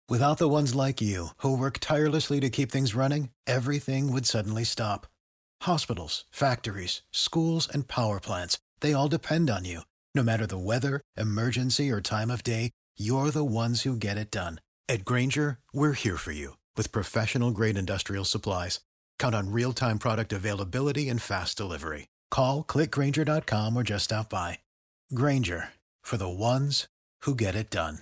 Without the ones like you, who work tirelessly to keep things running, everything would suddenly stop. Hospitals, factories, schools, and power plants, they all depend on you. No matter the weather, emergency, or time of day, you're the ones who get it done. At Grainger, we're here for you with professional-grade industrial supplies. Count on real-time product availability and fast delivery. Call, click Grainger.com, or just stop by. Grainger, for the ones who get it done.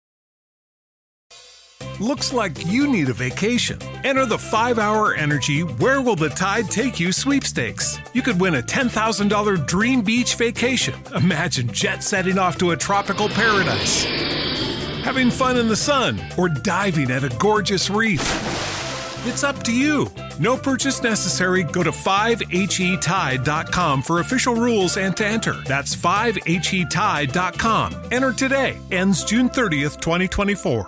Looks like you need a vacation. Enter the 5-Hour Energy Where Will the Tide Take You sweepstakes. You could win a $10,000 dream beach vacation. Imagine jet setting off to a tropical paradise, having fun in the sun, or diving at a gorgeous reef. It's up to you. No purchase necessary. Go to 5HETide.com for official rules and to enter. That's 5HETide.com. Enter today. Ends June 30th, 2024.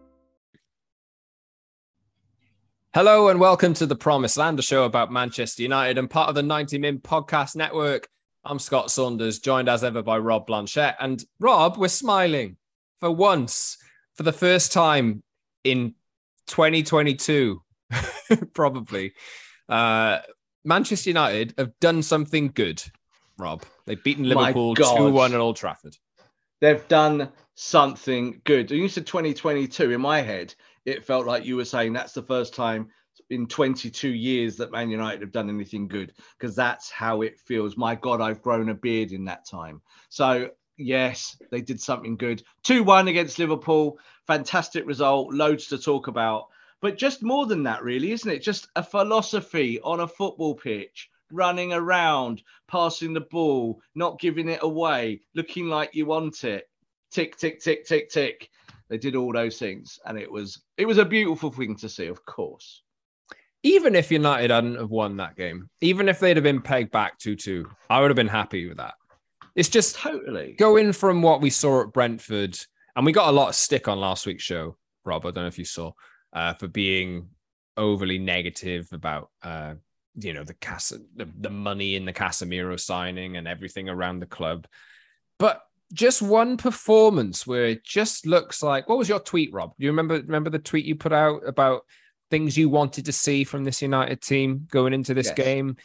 Hello and welcome to The Promised Land, a show about Manchester United and part of the 90 Min Podcast Network. I'm Scott Saunders, joined as ever by Rob Blanchette. And Rob, we're smiling for once, for the first time in 2022, probably. Manchester United have done something good, Rob. They've beaten Liverpool 2-1 at Old Trafford. They've done something good. You said 2022. In my head, it felt like you were saying that's the first time in 22 years that Man United have done anything good, because that's how it feels. My God, I've grown a beard in that time. So, yes, they did something good. 2-1 against Liverpool. Fantastic result. Loads to talk about. But just more than that, really, isn't it? Just a philosophy on a football pitch, running around, passing the ball, not giving it away, looking like you want it. Tick, tick, tick, tick, tick. They did all those things, and it was a beautiful thing to see, of course. Even if United hadn't have won that game, even if they'd have been pegged back 2-2, I would have been happy with that. It's just totally going from what we saw at Brentford, and we got a lot of stick on last week's show, Rob, I don't know if you saw, for being overly negative about the money in the Casemiro signing and everything around the club. But just one performance where it just looks like... What was your tweet, Rob? Do you remember the tweet you put out about things you wanted to see from this United team going into this game?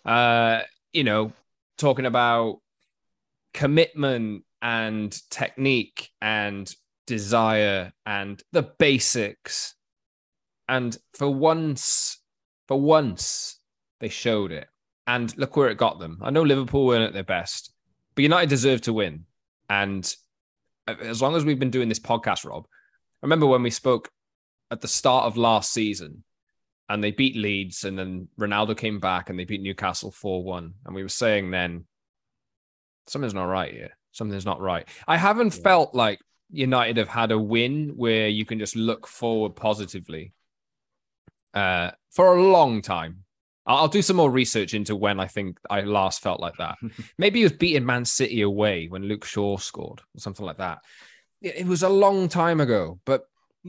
Talking about commitment and technique and desire and the basics. And for once, they showed it. And look where it got them. I know Liverpool weren't at their best, but United deserved to win. And as long as we've been doing this podcast, Rob, I remember when we spoke at the start of last season and they beat Leeds and then Ronaldo came back and they beat Newcastle 4-1. And we were saying then, something's not right here. Something's not right. I haven't felt like United have had a win where you can just look forward positively for a long time. I'll do some more research into when I think I last felt like that. Maybe it was beating Man City away when Luke Shaw scored or something like that. It was a long time ago, but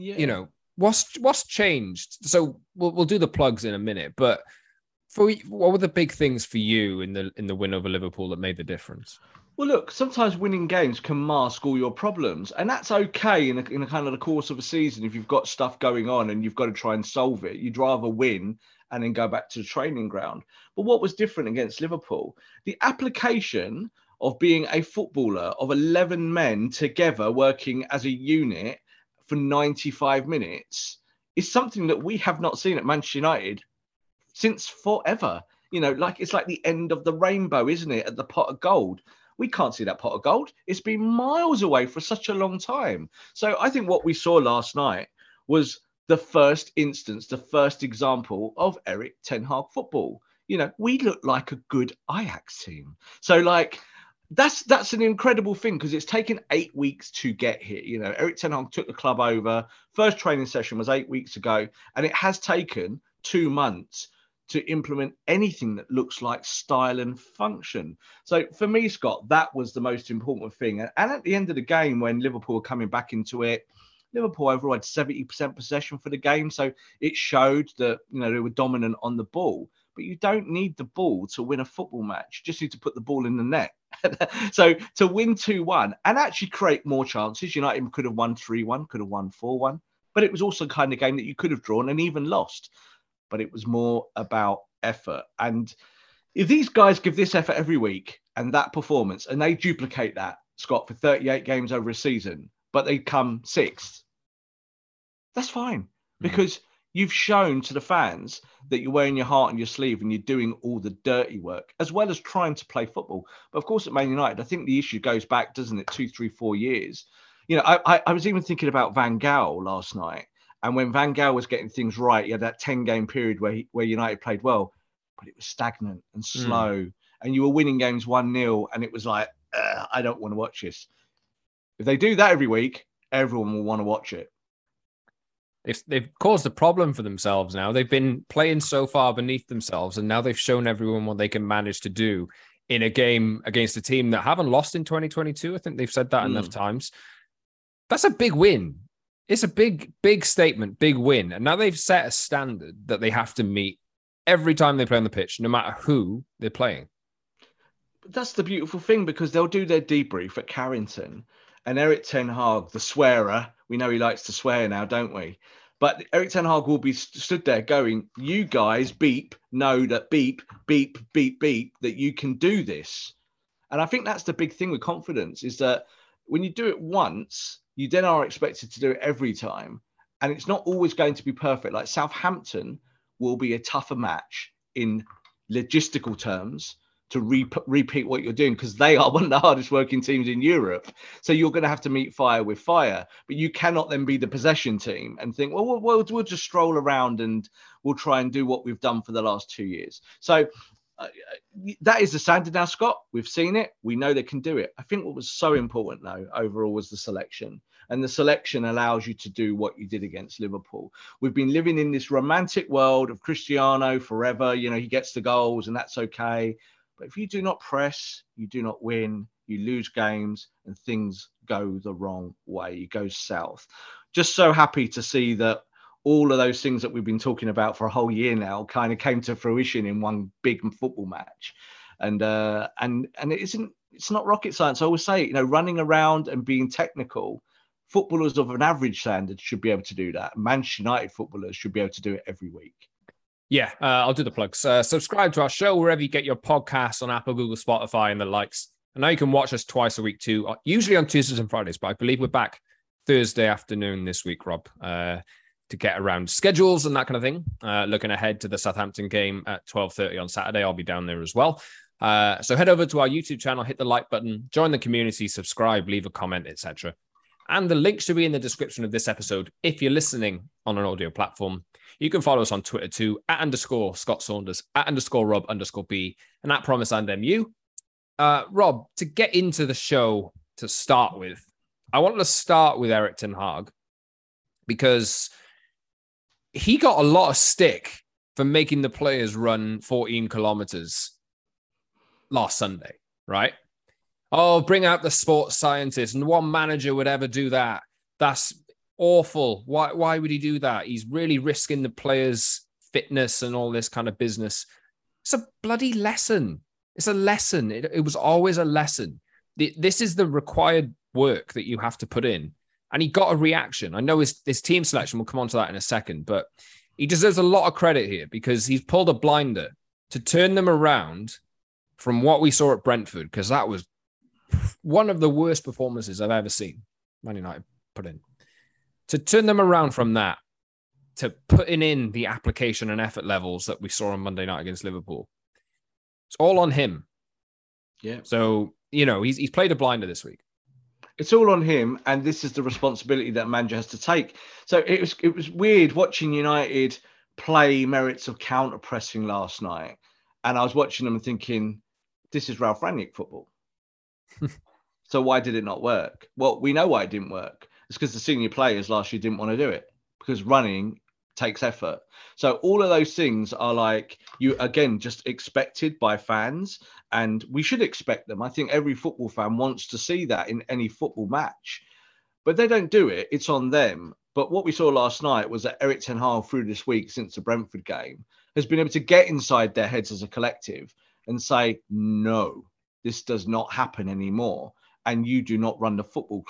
what's changed? So we'll do the plugs in a minute, but what were the big things for you in the win over Liverpool that made the difference? Well, look, sometimes winning games can mask all your problems, and that's okay in a kind of the course of a season. If you've got stuff going on and you've got to try and solve it, you'd rather win and then go back to the training ground. But what was different against Liverpool? The application of being a footballer of 11 men together working as a unit for 95 minutes is something that we have not seen at Manchester United since forever. It's like the end of the rainbow, isn't it? At the pot of gold. We can't see that pot of gold. It's been miles away for such a long time. So I think what we saw last night was the first instance, the first example of Erik ten Hag football. We look like a good Ajax team. So that's an incredible thing because it's taken 8 weeks to get here. Erik ten Hag took the club over. First training session was 8 weeks ago, and it has taken 2 months to implement anything that looks like style and function. So for me, Scott, that was the most important thing. And at the end of the game, when Liverpool were coming back into it, Liverpool overall had 70% possession for the game. So it showed that, they were dominant on the ball. But you don't need the ball to win a football match. You just need to put the ball in the net. So to win 2-1 and actually create more chances, United could have won 3-1, could have won 4-1. but it was also the kind of game that you could have drawn and even lost. But it was more about effort. And if these guys give this effort every week and that performance, and they duplicate that, Scott, for 38 games over a season, but they come sixth, that's fine. Because you've shown to the fans that you're wearing your heart on your sleeve and you're doing all the dirty work, as well as trying to play football. But of course, at Man United, I think the issue goes back, doesn't it, 2, 3, 4 years. You know, I was even thinking about Van Gaal last night. And when Van Gaal was getting things right, he had that 10-game period where United played well, but it was stagnant and slow. And you were winning games 1-0, and it was like, I don't want to watch this. If they do that every week, everyone will want to watch it. They've caused a problem for themselves now. They've been playing so far beneath themselves, and now they've shown everyone what they can manage to do in a game against a team that haven't lost in 2022. I think they've said that enough times. That's a big win. It's a big, big statement, big win. And now they've set a standard that they have to meet every time they play on the pitch, no matter who they're playing. But that's the beautiful thing, because they'll do their debrief at Carrington, and Erik ten Hag, the swearer, we know he likes to swear now, don't we? But Erik ten Hag will be stood there going, you guys know that beep, that you can do this. And I think that's the big thing with confidence, is that when you do it once, you then are expected to do it every time. And it's not always going to be perfect. Like Southampton will be a tougher match in logistical terms to repeat what you're doing, because they are one of the hardest working teams in Europe. So you're going to have to meet fire with fire, but you cannot then be the possession team and think, well, we'll just stroll around and we'll try and do what we've done for the last 2 years. So that is the standard now, Scott. We've seen it. We know they can do it. I think what was so important, though, overall, was the selection. And the selection allows you to do what you did against Liverpool. We've been living in this romantic world of Cristiano forever. You know, he gets the goals and that's okay. But if you do not press, you do not win, you lose games and things go the wrong way. You go south. Just so happy to see that all of those things that we've been talking about for a whole year now kind of came to fruition in one big football match. And it's not rocket science. I always say, you know, running around and being technical, footballers of an average standard should be able to do that. Manchester United footballers should be able to do it every week. Yeah, I'll do the plugs. Subscribe to our show wherever you get your podcasts, on Apple, Google, Spotify, and the likes. And now you can watch us twice a week too, usually on Tuesdays and Fridays, but I believe we're back Thursday afternoon this week, Rob, to get around schedules and that kind of thing. Looking ahead to the Southampton game at 12:30 on Saturday. I'll be down there as well. So head over to our YouTube channel, hit the like button, join the community, subscribe, leave a comment, etc. And the link should be in the description of this episode if you're listening on an audio platform. You can follow us on Twitter too, @_Scott Saunders, @_Rob_B, and @PromiseAndMU. Rob, to get into the show to start with, I wanted to start with Erik ten Hag because he got a lot of stick for making the players run 14 kilometers last Sunday, right? Oh, bring out the sports scientist, and what manager would ever do that? That's awful. Why would he do that? He's really risking the players' fitness and all this kind of business. It's a bloody lesson. It's a lesson. It was always a lesson. This is the required work that you have to put in. And he got a reaction. I know his team selection, we'll come on to that in a second, but he deserves a lot of credit here because he's pulled a blinder to turn them around from what we saw at Brentford, because that was one of the worst performances I've ever seen Man United put in. To turn them around from that to putting in the application and effort levels that we saw on Monday night against Liverpool, it's all on him. Yeah. So, you know, he's played a blinder this week. It's all on him, and this is the responsibility that manager has to take. So it was weird watching United play merits of counter-pressing last night, and I was watching them and thinking, this is Ralf Rangnick football. So why did it not work? Well, we know why it didn't work. It's because the senior players last year didn't want to do it, because running takes effort. So all of those things are like, you again, just expected by fans, and we should expect them. I think every football fan wants to see that in any football match, but they don't do it. It's on them. But what we saw last night was that Erik ten Hag through this week since the Brentford game has been able to get inside their heads as a collective and say, no, this does not happen anymore. And you do not run the football club.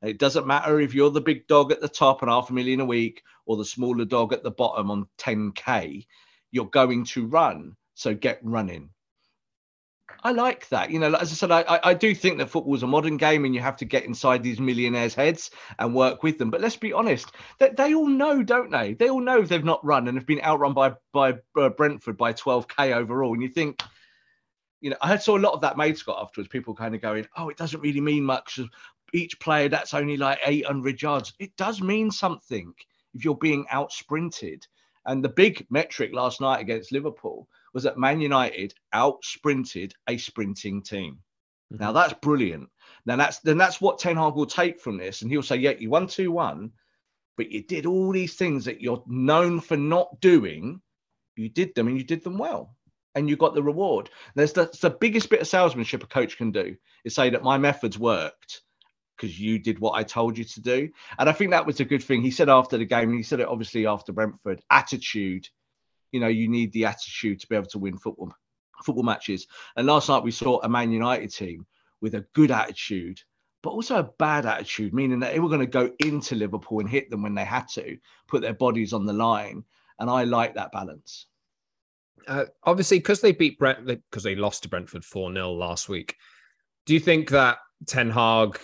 And it doesn't matter if you're the big dog at the top and $500,000 a week or the smaller dog at the bottom on 10K, you're going to run. So get running. I like that. You know, as I said, I do think that football is a modern game and you have to get inside these millionaires' heads and work with them. But let's be honest, that they all know, don't they? They all know if they've not run and have been outrun by Brentford by 12K overall. And you think, you know, I saw a lot of that made, Scott, afterwards, people kind of going, oh, it doesn't really mean much. Each player, that's only like 800 yards. It does mean something if you're being out sprinted. And the big metric last night against Liverpool was that Man United out sprinted a sprinting team. Mm-hmm. Now that's brilliant. Then that's what Ten Hag will take from this. And he'll say, yeah, you won 2-1, but you did all these things that you're known for not doing. You did them and you did them well. And you got the reward. That's the biggest bit of salesmanship a coach can do, is say that my methods worked because you did what I told you to do. And I think that was a good thing. He said after the game, and he said it obviously after Brentford, attitude. You know, you need the attitude to be able to win football matches. And last night we saw a Man United team with a good attitude, but also a bad attitude, meaning that they were going to go into Liverpool and hit them when they had to, put their bodies on the line. And I like that balance. Obviously, because they lost to Brentford 4-0 last week. Do you think that Ten Hag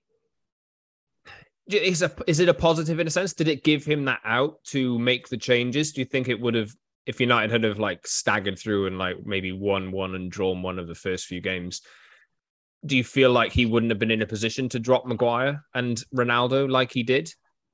is it a positive in a sense? Did it give him that out to make the changes? Do you think it would have, if United had have like staggered through and like maybe won one and drawn one of the first few games, do you feel like he wouldn't have been in a position to drop Maguire and Ronaldo like he did?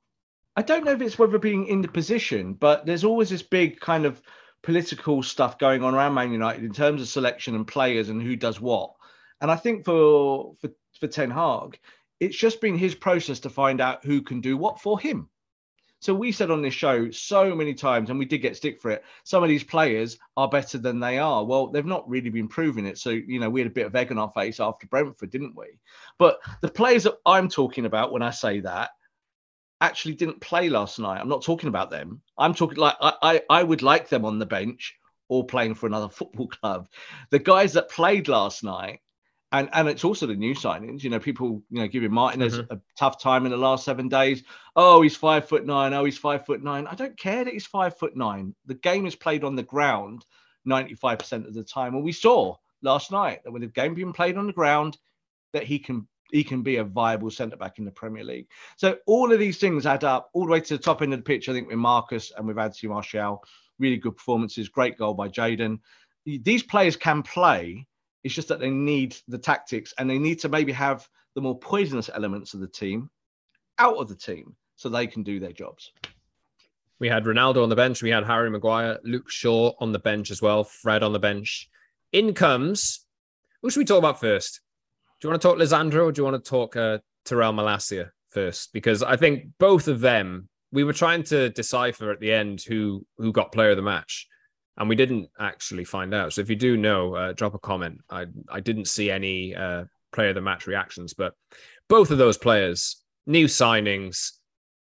I don't know if it's whether being in the position, but there's always this big kind of political stuff going on around Man United in terms of selection and players and who does what. And I think for Ten Hag, it's just been his process to find out who can do what for him. So we said on this show so many times, and we did get stick for it, some of these players are better than they are. Well, they've not really been proving it. So, you know, we had a bit of egg on our face after Brentford, didn't we? But the players that I'm talking about when I say that actually didn't play last night. I'm not talking about them. I'm talking like I would like them on the bench or playing for another football club. The guys that played last night, and it's also the new signings, you know, people, you know, giving Martinez a tough time in the last 7 days. Oh, he's 5'9". Oh, he's 5'9". I don't care that he's 5'9". The game is played on the ground 95% of the time. And we saw last night that when the game being played on the ground, that he can be a viable centre-back in the Premier League. So all of these things add up all the way to the top end of the pitch, I think, with Marcus and with Anthony Martial. Really good performances, great goal by Jadon. These players can play. It's just that they need the tactics and they need to maybe have the more poisonous elements of the team out of the team so they can do their jobs. We had Ronaldo on the bench. We had Harry Maguire, Luke Shaw on the bench as well, Fred on the bench. In comes, who should we talk about first? Do you want to talk Lisandro or do you want to talk Tyrell Malacia first? Because I think both of them, we were trying to decipher at the end who got player of the match. And we didn't actually find out. So if you do know, drop a comment. I didn't see any player of the match reactions, but both of those players, new signings,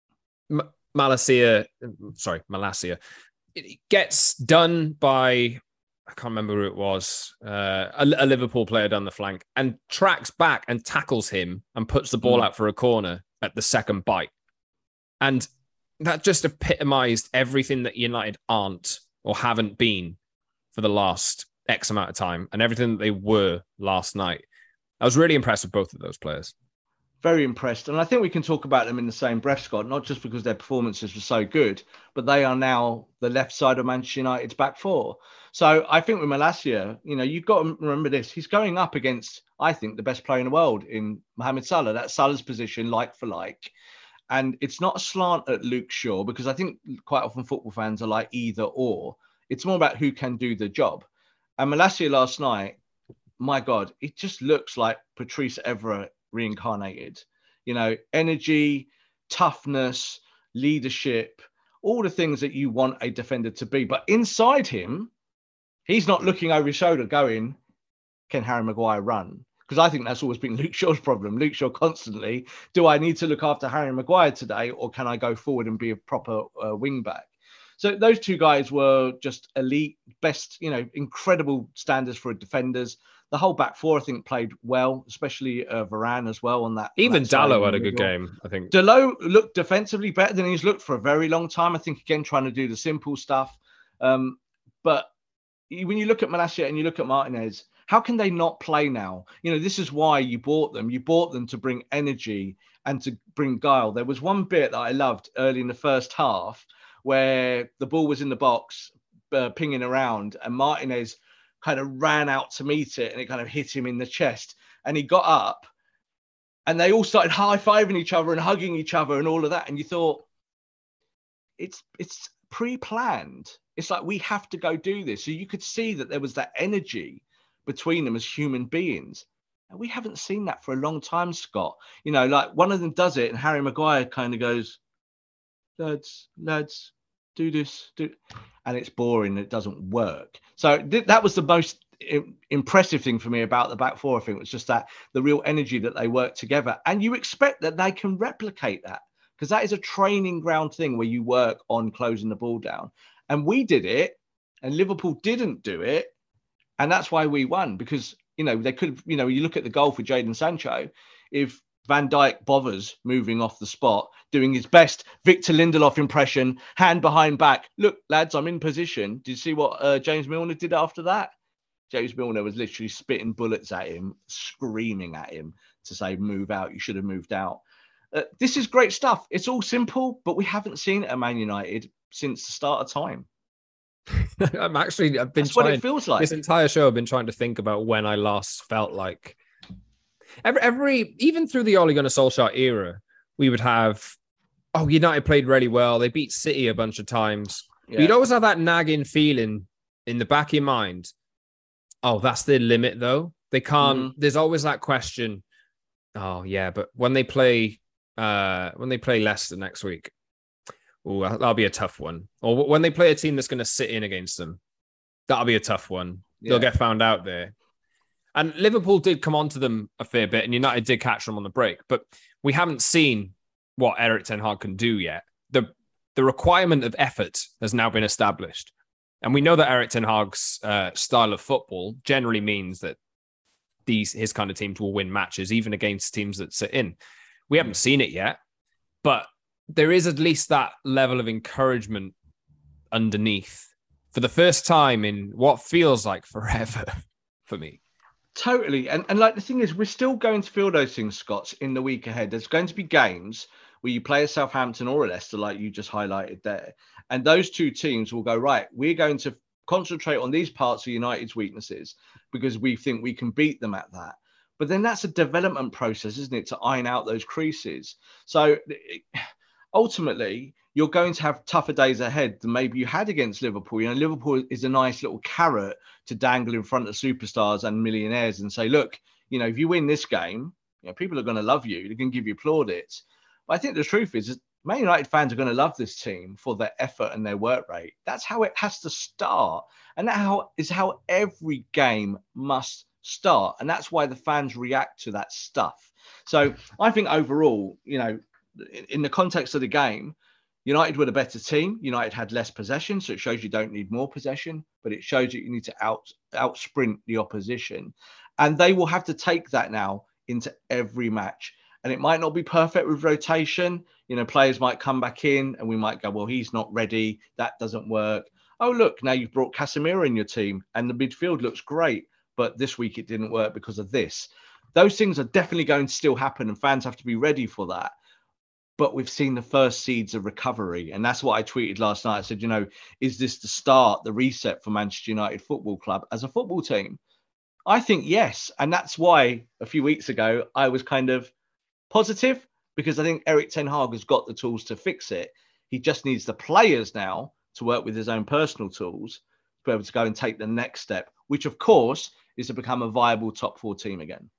Malacia, it gets done by, I can't remember who it was, a Liverpool player down the flank and tracks back and tackles him and puts the ball out for a corner at the second bite. And that just epitomized everything that United aren't or haven't been for the last X amount of time and everything that they were last night. I was really impressed with both of those players. Very impressed. And I think we can talk about them in the same breath, Scott, not just because their performances were so good, but they are now the left side of Manchester United's back four. So I think with Malacia, you know, you've got to remember this. He's going up against, I think, the best player in the world in Mohamed Salah. That's Salah's position, like for like. And it's not a slant at Luke Shaw, because I think quite often football fans are like either or. It's more about who can do the job. And Malacia last night, my God, it just looks like Patrice Evra reincarnated. You know, energy, toughness, leadership, all the things that you want a defender to be. But inside him, he's not looking over his shoulder going, can Harry Maguire run? Because I think that's always been Luke Shaw's problem. Luke Shaw constantly, do I need to look after Harry Maguire today, or can I go forward and be a proper wing back? So those two guys were just elite, best, you know, incredible standards for defenders. The whole back four, I think, played well, especially Varane as well on that. Even that side Dalot in had the a good middle. game, I think. Dalot looked defensively better than he's looked for a very long time. I think, again, trying to do the simple stuff. But when you look at Malacia and you look at Martinez, how can they not play now? You know, this is why you bought them. You bought them to bring energy and to bring guile. There was one bit that I loved early in the first half where the ball was in the box, pinging around, and Martinez kind of ran out to meet it, and it kind of hit him in the chest. And he got up, and they all started high-fiving each other and hugging each other and all of that. And you thought, it's pre-planned. It's like, we have to go do this. So you could see that there was that energy between them as human beings. And we haven't seen that for a long time, Scott. You know, like one of them does it, and Harry Maguire kind of goes, lads, do this, and it's boring. It doesn't work. So that was the most impressive thing for me about the back four. I think it was just that the real energy that they work together, and you expect that they can replicate that, because that is a training ground thing where you work on closing the ball down. And we did it, and Liverpool didn't do it, and that's why we won. Because they could, you look at the goal for Jadon Sancho, if Van Dijk bothers moving off the spot, doing his best Victor Lindelof impression, hand behind back. Look, lads, I'm in position. Did you see what James Milner did after that? James Milner was literally spitting bullets at him, screaming at him to say, move out. You should have moved out. This is great stuff. It's all simple, but we haven't seen it at Man United since the start of time. I've been That's trying, what it feels like. This entire show, I've been trying to think about when I last felt like even through the Ole Gunnar Solskjaer era, we would have, United played really well. They beat City a bunch of times. Yeah. But you'd always have that nagging feeling in the back of your mind. Oh, that's their limit though. They can't, there's always that question. Oh yeah, but when they play Leicester next week, that'll be a tough one. Or when they play a team that's going to sit in against them, that'll be a tough one. Yeah. They'll get found out there. And Liverpool did come onto them a fair bit, and United did catch them on the break. But we haven't seen what Erik ten Hag can do yet. The requirement of effort has now been established. And we know that Erik ten Hag's style of football generally means that his kind of teams will win matches, even against teams that sit in. We haven't seen it yet, but there is at least that level of encouragement underneath for the first time in what feels like forever for me. Totally. And like the thing is, we're still going to feel those things, Scott, in the week ahead. There's going to be games where you play a Southampton or a Leicester, like you just highlighted there. And those two teams will go, right, we're going to concentrate on these parts of United's weaknesses because we think we can beat them at that. But then that's a development process, isn't it, to iron out those creases. So ultimately, you're going to have tougher days ahead than maybe you had against Liverpool. Liverpool is a nice little carrot to dangle in front of superstars and millionaires and say, look, if you win this game, people are going to love you. They're going to give you plaudits. But I think the truth is Man United fans are going to love this team for their effort and their work rate. That's how it has to start. And that is how every game must start. And that's why the fans react to that stuff. So I think overall, in the context of the game, United were the better team. United had less possession, so it shows you don't need more possession, but it shows you need to out sprint the opposition. And they will have to take that now into every match. And it might not be perfect with rotation. Players might come back in and we might go, well, he's not ready. That doesn't work. Oh, look, now you've brought Casemiro in your team and the midfield looks great, but this week it didn't work because of this. Those things are definitely going to still happen and fans have to be ready for that. But we've seen the first seeds of recovery. And that's what I tweeted last night. I said, is this the start, the reset for Manchester United Football Club as a football team? I think yes. And that's why a few weeks ago, I was kind of positive, because I think Erik ten Hag has got the tools to fix it. He just needs the players now to work with his own personal tools to be able to go and take the next step, which of course is to become a viable top four team again.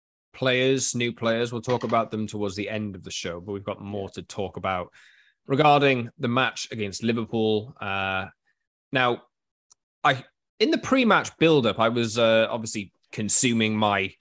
New players, we'll talk about them towards the end of the show, but we've got more to talk about regarding the match against Liverpool. Now, in the pre-match build-up, I was obviously consuming my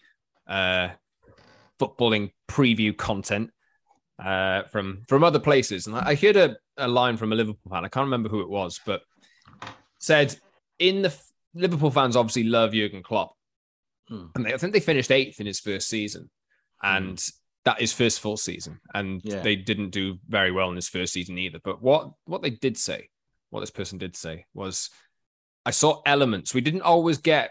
footballing preview content from other places. And I heard a line from a Liverpool fan. I can't remember who it was, but said, Liverpool fans obviously love Jurgen Klopp. And I think they finished 8th in his first season. And that is first full season. And they didn't do very well in his first season either. But what they did say, what this person did say was, I saw elements. We didn't always get,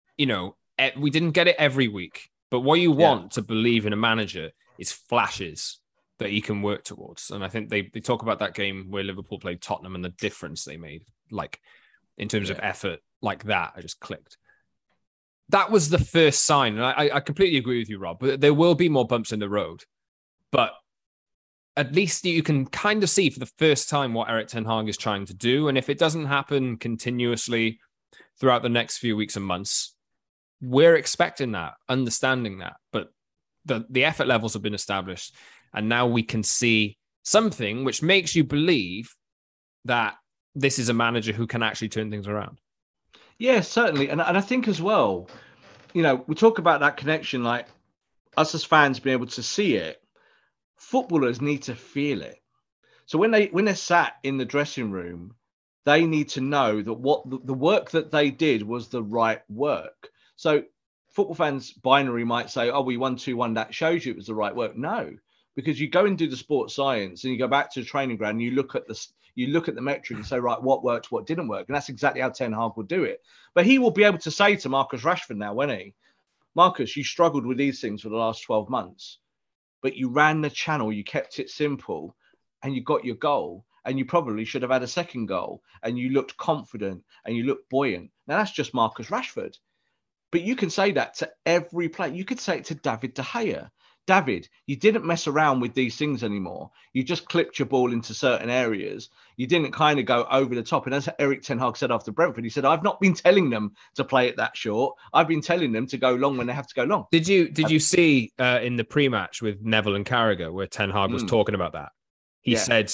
we didn't get it every week. But what you want to believe in a manager is flashes that he can work towards. And I think they talk about that game where Liverpool played Tottenham and the difference they made, like in terms of effort, like that. I just clicked. That was the first sign. And I completely agree with you, Rob, but there will be more bumps in the road. But at least you can kind of see for the first time what Erik ten Hag is trying to do. And if it doesn't happen continuously throughout the next few weeks and months, we're expecting that, understanding that. But the effort levels have been established. And now we can see something which makes you believe that this is a manager who can actually turn things around. Yeah, certainly. And I think as well, we talk about that connection, like us as fans being able to see it. Footballers need to feel it. So when they're sat in the dressing room, they need to know that what the work that they did was the right work. So football fans binary might say, oh, we won 2-1. That shows you it was the right work. No, because you go and do the sports science and you go back to the training ground and you look at the metric and say, right, what worked, what didn't work. And that's exactly how Ten Hag will do it. But he will be able to say to Marcus Rashford now, won't he? Marcus, you struggled with these things for the last 12 months, but you ran the channel, you kept it simple, and you got your goal. And you probably should have had a second goal. And you looked confident and you looked buoyant. Now, that's just Marcus Rashford. But you can say that to every player. You could say it to David De Gea. David, you didn't mess around with these things anymore. You just clipped your ball into certain areas. You didn't kind of go over the top. And as Erik ten Hag said after Brentford, he said, I've not been telling them to play it that short. I've been telling them to go long when they have to go long. Did you see in the pre-match with Neville and Carragher where Ten Hag was talking about that? He said,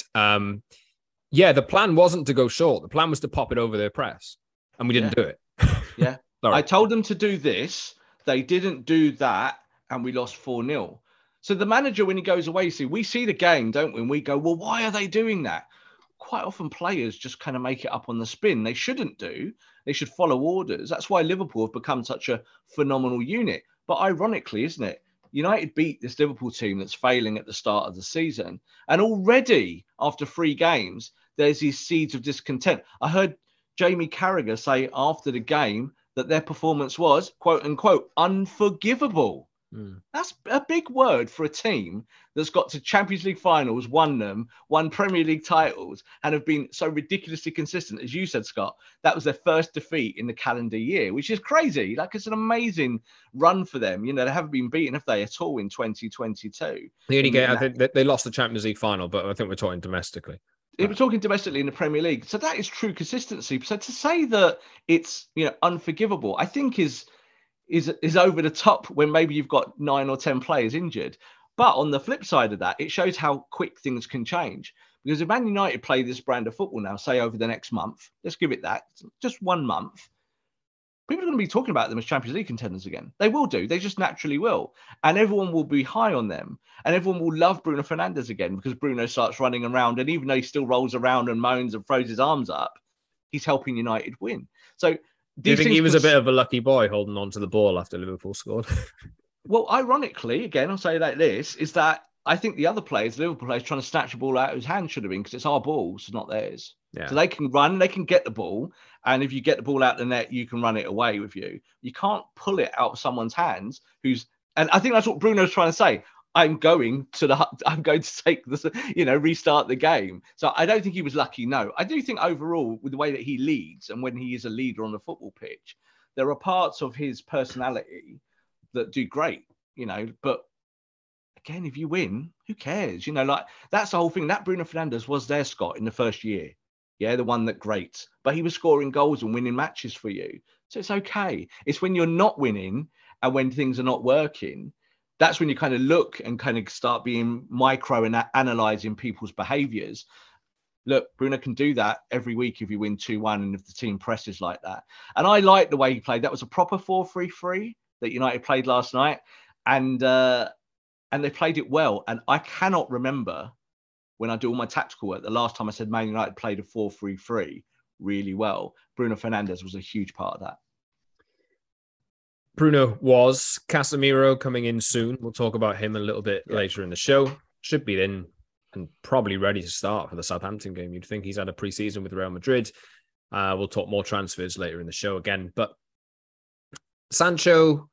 the plan wasn't to go short. The plan was to pop it over their press. And we didn't do it. Yeah. I told them to do this. They didn't do that. And we lost 4-0. So the manager, when he goes away, we see the game, don't we? And we go, well, why are they doing that? Quite often players just kind of make it up on the spin. They shouldn't do. They should follow orders. That's why Liverpool have become such a phenomenal unit. But ironically, isn't it? United beat this Liverpool team that's failing at the start of the season. And already after 3 games, there's these seeds of discontent. I heard Jamie Carragher say after the game that their performance was, quote unquote, unforgivable. That's a big word for a team that's got to Champions League finals, won Premier League titles, and have been so ridiculously consistent. As you said, Scott, that was their first defeat in the calendar year, which is crazy. Like, it's an amazing run for them. They haven't been beaten, have they, at all in 2022? I think they lost the Champions League final, but I think we're talking domestically. We're talking domestically in the Premier League. So that is true consistency. So to say that it's unforgivable, I think is over the top when maybe you've got 9 or 10 players injured. But on the flip side of that, it shows how quick things can change. Because if Man United play this brand of football now, say over the next month, let's give it that, just 1 month, people are going to be talking about them as Champions League contenders again. They will do. They just naturally will. And everyone will be high on them. And everyone will love Bruno Fernandes again because Bruno starts running around. And even though he still rolls around and moans and throws his arms up, he's helping United win. So do you think he was a bit of a lucky boy holding on to the ball after Liverpool scored? Well, ironically, again, I'll say like this, is that I think the other players, Liverpool players, trying to snatch a ball out of his hand should have been, because it's our balls, not theirs. Yeah. So they can run, they can get the ball. And if you get the ball out the net, you can run it away with you. You can't pull it out of someone's hands and I think that's what Bruno's trying to say. I'm going to take this, restart the game. So I don't think he was lucky. No, I do think overall with the way that he leads and when he is a leader on the football pitch, there are parts of his personality that do great, but again, if you win, who cares? That's the whole thing. That Bruno Fernandes was there, Scott, in the first year. Yeah, the one that great. But he was scoring goals and winning matches for you. So it's okay. It's when you're not winning and when things are not working, that's when you kind of look and kind of start being micro and analysing people's behaviours. Look, Bruno can do that every week if you win 2-1 and if the team presses like that. And I like the way he played. That was a proper 4-3-3 that United played last night. And they played it well. And I cannot remember when I do all my tactical work, the last time I said Man United played a 4-3-3 really well. Bruno Fernandes was a huge part of that. Bruno was. Casemiro coming in soon. We'll talk about him a little bit later in the show. Should be in and probably ready to start for the Southampton game. You'd think he's had a pre-season with Real Madrid. We'll talk more transfers later in the show again. But Sancho,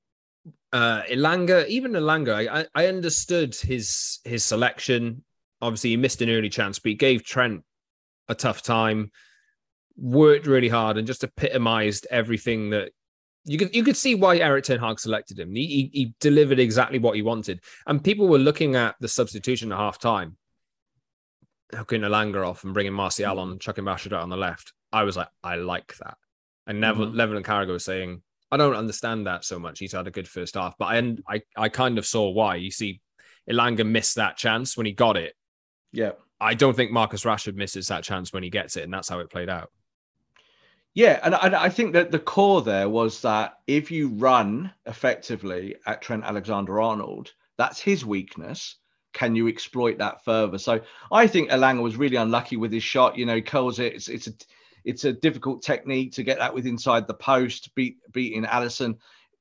Elanga, I understood his selection. Obviously, he missed an early chance, but he gave Trent a tough time, worked really hard, and just epitomized everything that you could see why Erik ten Hag selected him. He delivered exactly what he wanted. And people were looking at the substitution at half-time, hooking Elanga off and bringing Martial on, chucking Rashford out on the left. I was like, I like that. And Neville and Carragher was saying, I don't understand that so much. He's had a good first half. But I kind of saw why. You see, Elanga missed that chance when he got it. Yeah. I don't think Marcus Rashford misses that chance when he gets it, and that's how it played out. Yeah, and I think that the core there was that if you run effectively at Trent Alexander-Arnold, that's his weakness. Can you exploit that further? So I think Elanga was really unlucky with his shot. You know, he curls it. It's a difficult technique to get that with inside the post, beating Alisson.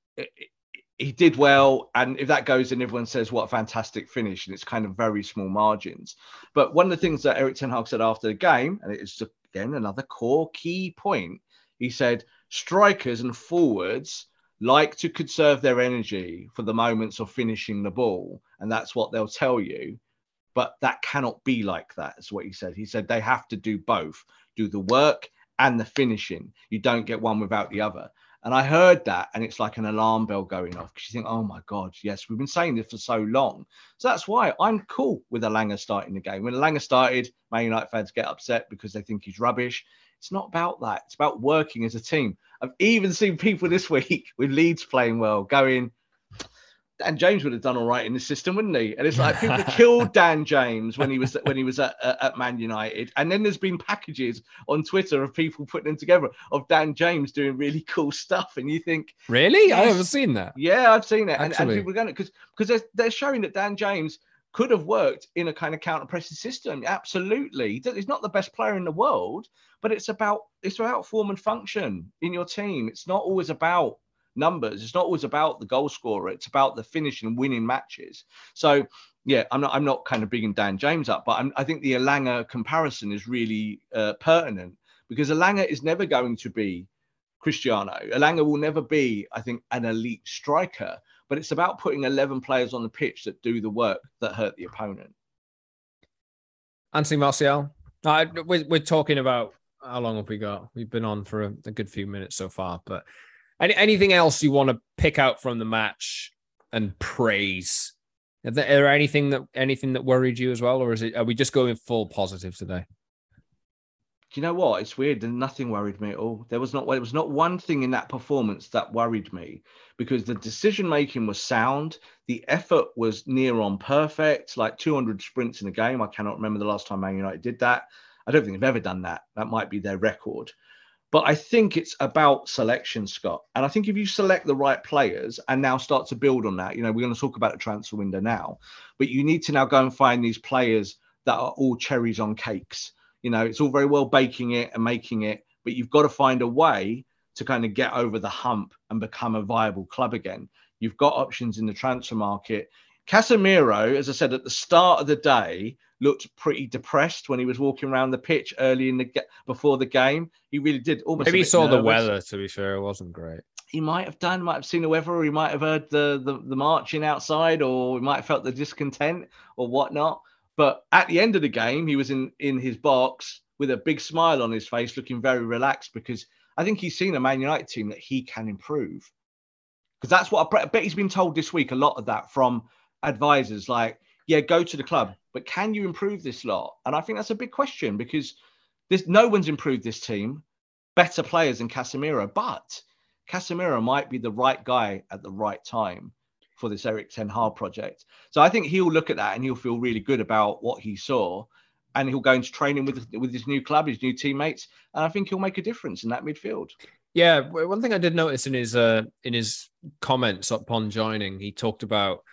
He did well, and if that goes in, everyone says, what a fantastic finish, and it's kind of very small margins. But one of the things that Erik ten Hag said after the game, and it's again another core key point, he said strikers and forwards like to conserve their energy for the moments of finishing the ball, and that's what they'll tell you. But that cannot be like that, is what he said. He said they have to do both, do the work and the finishing. You don't get one without the other. And I heard that, and it's like an alarm bell going off, because you think, oh my God, yes, we've been saying this for so long. So that's why I'm cool with Elanga starting the game. When Elanga started, Man United fans get upset because they think he's rubbish. It's not about that. It's about working as a team. I've even seen people this week with Leeds playing well going, Dan James would have done all right in the system, wouldn't he? And it's like people killed Dan James when he was at Man United. And then there's been packages on Twitter of people putting them together of Dan James doing really cool stuff. And you think, really? Yes. I haven't seen that. Yeah, I've seen it. And Actually. people are going to, because they're showing that Dan James could have worked in a kind of counter-pressing system. Absolutely. He's not the best player in the world, but it's about form and function in your team. It's not always about numbers. It's not always about the goal scorer. It's about the finish and winning matches. So yeah, I'm not kind of bigging Dan James up, but I think the Elanga comparison is really pertinent, because Elanga is never going to be Cristiano. Elanga will never be, I think, an elite striker, but it's about putting 11 players on the pitch that do the work that hurt the opponent. Anthony Martial. We're talking about, how long have we got? We've been on for a good few minutes so far, but anything else you want to pick out from the match and praise? Is there anything that worried you as well, or are we just going full positive today? Do you know what? It's weird. Nothing worried me at all. There was not one thing in that performance that worried me, because the decision making was sound. The effort was near on perfect, like 200 sprints in a game. I cannot remember the last time Man United did that. I don't think they've ever done that. That might be their record. But I think it's about selection, Scott. And I think if you select the right players and now start to build on that, you know, we're going to talk about the transfer window now, but you need to now go and find these players that are all cherries on cakes. You know, it's all very well baking it and making it, but you've got to find a way to kind of get over the hump and become a viable club again. You've got options in the transfer market. Casemiro, as I said, at the start of the day, looked pretty depressed when he was walking around the pitch early before the game. He really did almost. Maybe he saw nervous. The weather. To be fair, it wasn't great. He might have seen the weather, or he might have heard the marching outside, or he might have felt the discontent or whatnot. But at the end of the game, he was in his box with a big smile on his face, looking very relaxed, because I think he's seen a Man United team that he can improve. Because that's what I bet he's been told this week, a lot of that from advisors, like, yeah, go to the club, but can you improve this lot? And I think that's a big question, because no one's improved this team, better players than Casemiro, but Casemiro might be the right guy at the right time for this Erik ten Hag project. So I think he'll look at that and he'll feel really good about what he saw, and he'll go into training with his new club, his new teammates, and I think he'll make a difference in that midfield. Yeah, one thing I did notice in his comments upon joining, he talked about,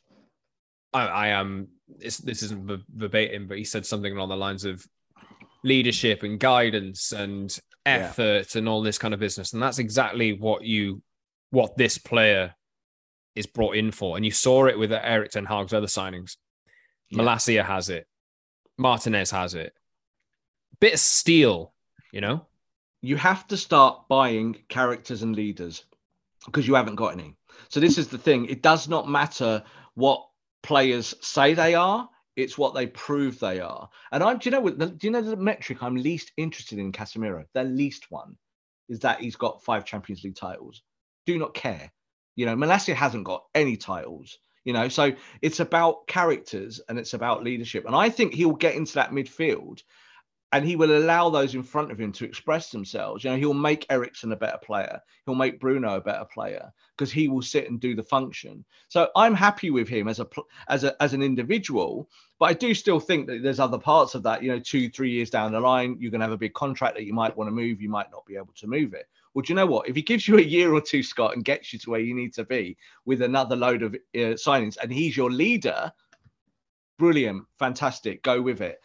this isn't verbatim, but he said something along the lines of leadership and guidance and effort and all this kind of business. And that's exactly what you what this player is brought in for. And you saw it with Erik ten Hag's other signings. Yeah. Malacia has it. Martinez has it. Bit of steel, you know? You have to start buying characters and leaders because you haven't got any. So this is the thing. It does not matter what players say they are. It's what they prove they are. And do you know the metric I'm least interested in Casemiro? The least one is that he's got 5 Champions League titles. Do not care. You know, Malacia hasn't got any titles. You know, so it's about characters and it's about leadership. And I think he'll get into that midfield and he will allow those in front of him to express themselves. You know, he'll make Eriksen a better player. He'll make Bruno a better player because he will sit and do the function. So I'm happy with him as an individual, but I do still think that there's other parts of that. You know, 2-3 years down the line, you're going to have a big contract that you might want to move. You might not be able to move it. Well, do you know what? If he gives you a year or two, Scott, and gets you to where you need to be with another load of signings, and he's your leader, brilliant, fantastic, go with it.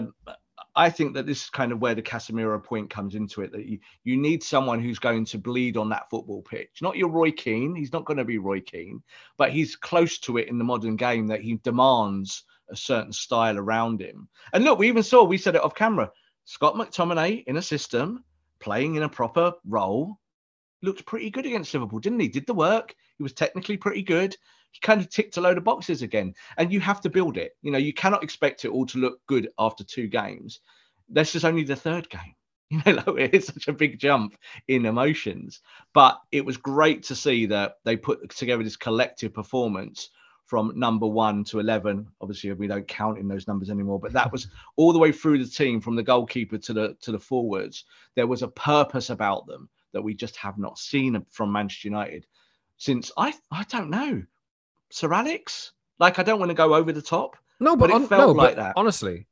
I think that this is kind of where the Casemiro point comes into it, that you need someone who's going to bleed on that football pitch. Not your Roy Keane. He's not going to be Roy Keane, but he's close to it in the modern game that he demands a certain style around him. And look, we said it off camera, Scott McTominay in a system, playing in a proper role, looked pretty good against Liverpool, didn't he? Did the work. He was technically pretty good. He kind of ticked a load of boxes again. And you have to build it. You know, you cannot expect it all to look good after 2 games. This is only the 3rd game. You know, like, it's such a big jump in emotions. But it was great to see that they put together this collective performance from number 1 to 11. Obviously, we don't count in those numbers anymore, but that was all the way through the team, from the goalkeeper to the forwards. There was a purpose about them that we just have not seen from Manchester United since, I don't know, Sir Alex? Like, I don't want to go over the top. No, but it felt like that. Honestly,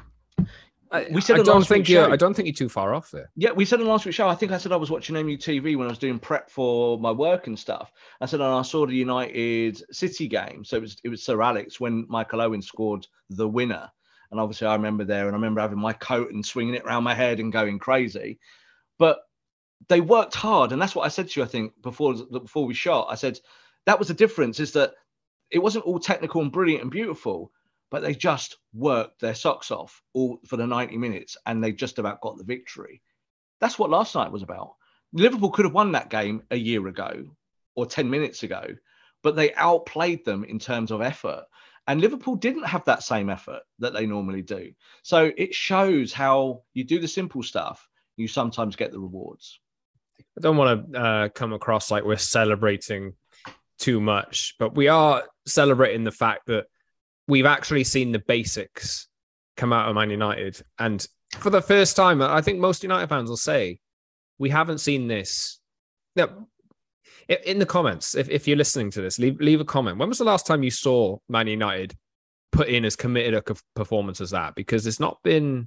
I don't think you're too far off there. Yeah, we said in last week's show, I think I said I was watching MUTV when I was doing prep for my work and stuff. I said, and I saw the United City game. So it was Sir Alex when Michael Owen scored the winner. And obviously I remember there, and I remember having my coat and swinging it around my head and going crazy. But they worked hard. And that's what I said to you, I think, before we shot. I said, that was the difference, is that it wasn't all technical and brilliant and beautiful, but they just worked their socks off all for the 90 minutes and they just about got the victory. That's what last night was about. Liverpool could have won that game a year ago or 10 minutes ago, but they outplayed them in terms of effort. And Liverpool didn't have that same effort that they normally do. So it shows how you do the simple stuff, you sometimes get the rewards. I don't want to come across like we're celebrating too much, but we are celebrating the fact that we've actually seen the basics come out of Man United. And for the first time, I think most United fans will say, we haven't seen this. Now, in the comments, if you're listening to this, leave a comment. When was the last time you saw Man United put in as committed a performance as that? Because it's not been...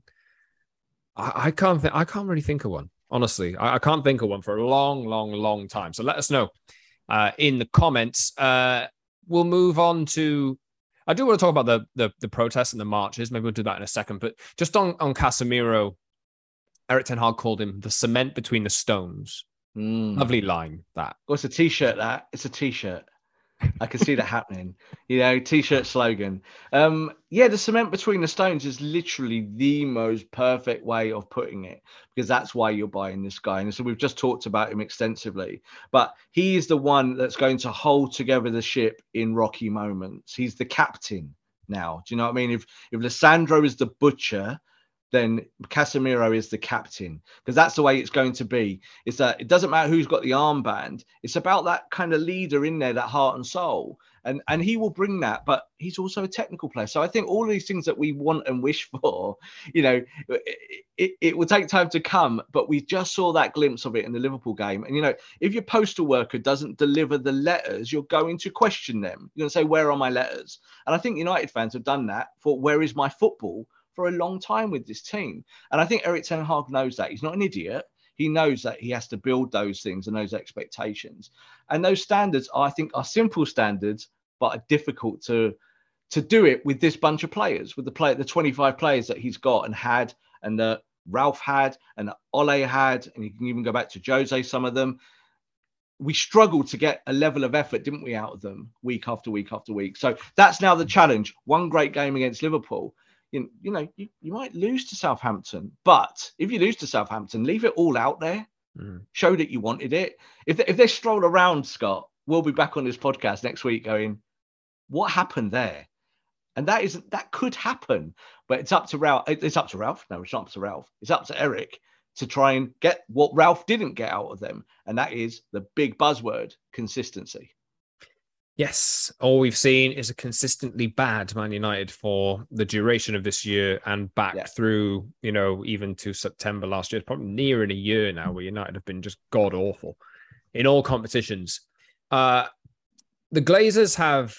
I can't really think of one. Honestly, I can't think of one for a long time. So let us know in the comments. We'll move on to... I do want to talk about the protests and the marches. Maybe we'll do that in a second. But just on Casemiro, Erik ten Hag called him the cement between the stones. Lovely line, that. Well, it's a T-shirt, that. It's a T-shirt. I can see that happening. You know, T-shirt slogan. The cement between the stones is literally the most perfect way of putting it, because that's why you're buying this guy. And so we've just talked about him extensively, but he is the one that's going to hold together the ship in rocky moments. He's the captain now. Do you know what I mean? If Lissandro is the butcher, then Casemiro is the captain, because that's the way it's going to be. It's that it doesn't matter who's got the armband. It's about that kind of leader in there, that heart and soul. And he will bring that, but he's also a technical player. So I think all of these things that we want and wish for, you know, it will take time to come, but we just saw that glimpse of it in the Liverpool game. And, you know, if your postal worker doesn't deliver the letters, you're going to question them. You're going to say, where are my letters? And I think United fans have done that for where is my football for a long time with this team. And I think Erik ten Hag knows that. He's not an idiot. He knows that he has to build those things and those expectations. And those standards, I think, are simple standards, but are difficult to do it with this bunch of players, with the 25 players that he's got and had, and that Ralph had, and that Ole had, and you can even go back to Jose, some of them. we struggled to get a level of effort, didn't we, out of them week after week after week. So that's now the challenge. One great game against Liverpool. You might lose to Southampton, but if you lose to Southampton, leave it all out there. Show that you wanted it. If they stroll around, Scott, we'll be back on this podcast next week going, what happened there? And that could happen, but it's up to Ralph. It's up to Ralph. No, it's not up to Ralph. It's up to Eric to try and get what Ralph didn't get out of them. And that is the big buzzword, consistency. Yes. All we've seen is a consistently bad Man United for the duration of this year and back through, even to September last year. It's probably nearing a year now where United have been just god awful in all competitions. The Glazers have,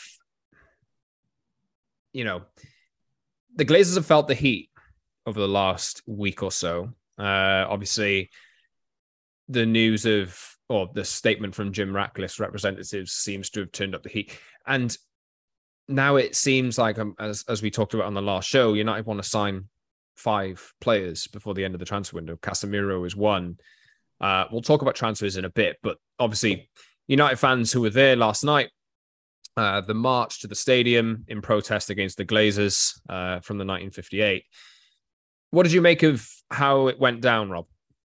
the Glazers have felt the heat over the last week or so. Obviously, the news or the statement from Jim Ratcliffe's representatives seems to have turned up the heat. And now it seems like, as we talked about on the last show, United want to sign 5 players before the end of the transfer window. Casemiro is one. We'll talk about transfers in a bit, but obviously United fans who were there last night, the march to the stadium in protest against the Glazers from the 1958. What did you make of how it went down, Rob?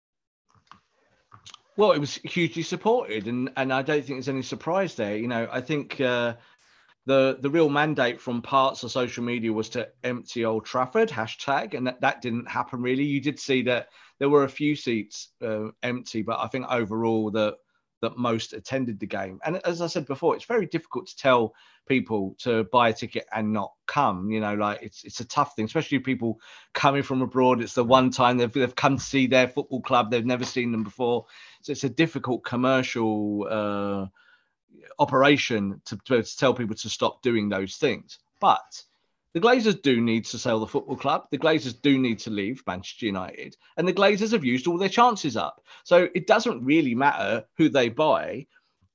Well, it was hugely supported, and I don't think there's any surprise there. I think the real mandate from parts of social media was to empty Old Trafford, hashtag, and that didn't happen really. You did see that there were a few seats empty, but I think overall that most attended the game. And as I said before, it's very difficult to tell people to buy a ticket and not come. It's a tough thing, especially people coming from abroad. It's the one time they've come to see their football club. They've never seen them before. So it's a difficult commercial operation to tell people to stop doing those things. But the Glazers do need to sell the football club. The Glazers do need to leave Manchester United. And the Glazers have used all their chances up. So it doesn't really matter who they buy.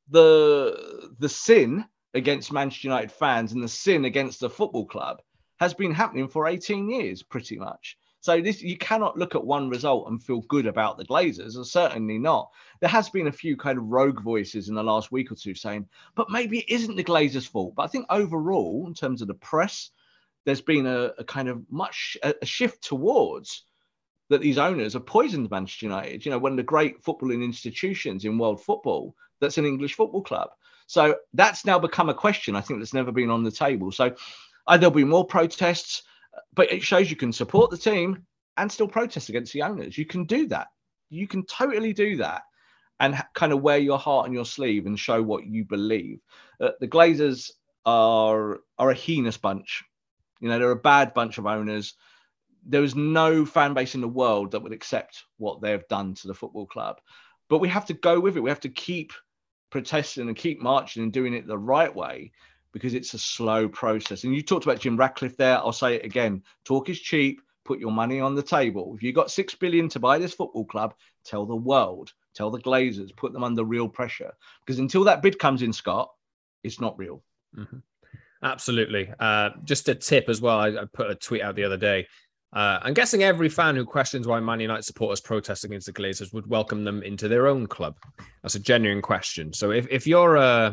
The sin against Manchester United fans and the sin against the football club has been happening for 18 years, pretty much. So you cannot look at one result and feel good about the Glazers, or certainly not. There has been a few kind of rogue voices in the last week or two saying, but maybe it isn't the Glazers' fault. But I think overall, in terms of the press, there's been a kind of a shift towards that these owners have poisoned Manchester United. One of the great footballing institutions in world football, that's an English football club. So that's now become a question, I think, that's never been on the table. So there'll be more protests, but it shows you can support the team and still protest against the owners. You can do that. You can totally do that and kind of wear your heart on your sleeve and show what you believe. The Glazers are a heinous bunch. They're a bad bunch of owners. There is no fan base in the world that would accept what they've done to the football club. But we have to go with it. We have to keep protesting and keep marching and doing it the right way, because it's a slow process. And you talked about Jim Ratcliffe there. I'll say it again. Talk is cheap. Put your money on the table. If you've got $6 billion to buy this football club, tell the world, tell the Glazers, put them under real pressure. Because until that bid comes in, Scott, it's not real. Mm-hmm. Absolutely. Just a tip as well. I put a tweet out the other day. I'm guessing every fan who questions why Man United supporters protest against the Glazers would welcome them into their own club. That's a genuine question. So if you're